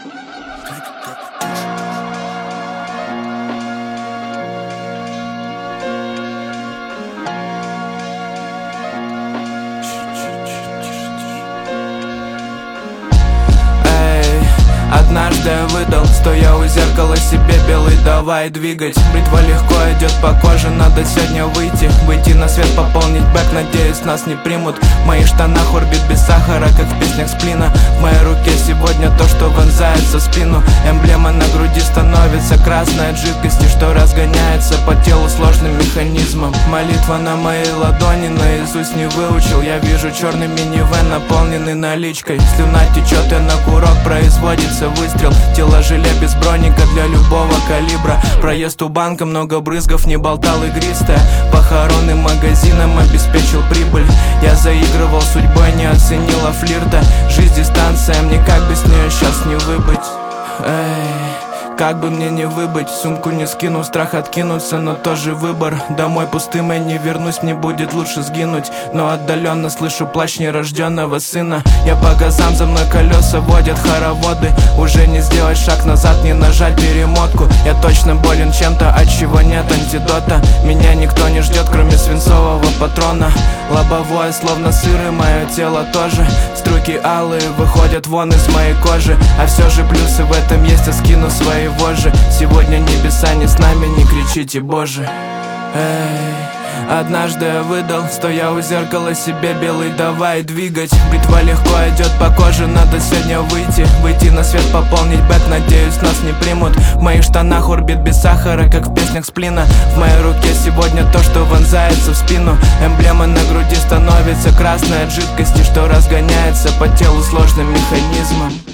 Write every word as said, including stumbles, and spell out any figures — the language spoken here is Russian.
Однажды я выдал, стоя у зеркала себе белый, давай двигать. Бритва легко идет по коже, надо сегодня выйти Выйти на свет, пополнить бэк, надеюсь нас не примут. В моих штанах орбит без сахара, как в песнях Сплина. В моей руке сегодня то, что вонзается в спину. Эмблема на груди становится красной от жидкости, что разгоняется по телу сложным механизмом. Молитва на моей ладони, наизусть не выучил. Я вижу черный минивэн, наполненный наличкой. Слюна течет и на курок производится выстрел. Тело желе без броника для любого калибра. Проезд у банка, много брызгов, не болтал игристая. Похоронным магазином обеспечил прибыль. Я заигрывал судьбой, не оценила флирта. Жизнь дистанция, мне как бы с нее сейчас не выбыть. Эй, как бы мне не выбыть, сумку не скину, страх откинуться, но тоже выбор. Домой пустым я не вернусь, мне будет лучше сгинуть. Но отдаленно слышу плач нерожденного сына. Я по газам, за мной колеса водят хороводы. Уже не сделать шаг назад, не нажать перемотку. Я точно болен чем-то, от чего нет антидота. Меня никто не ждет, кроме свинцового патрона. Лобовое, словно сыр, и мое тело тоже. Струйки алые выходят вон из моей кожи. А все же плюсы в этом есть, я скину свои вожжи. Сегодня небеса не с нами, не кричите Боже. Эй, однажды я выдал, стоя у зеркала себе белый, давай двигать. Бритва легко идет по коже, надо сегодня выйти Выйти на свет, пополнить бэк, надеюсь нас не примут. В моих штанах орбит без сахара, как в песнях Сплина. В моей руке сегодня то, что вонзается в спину. Эмблема на груди становится красной от жидкости, что разгоняется по телу сложным механизмом.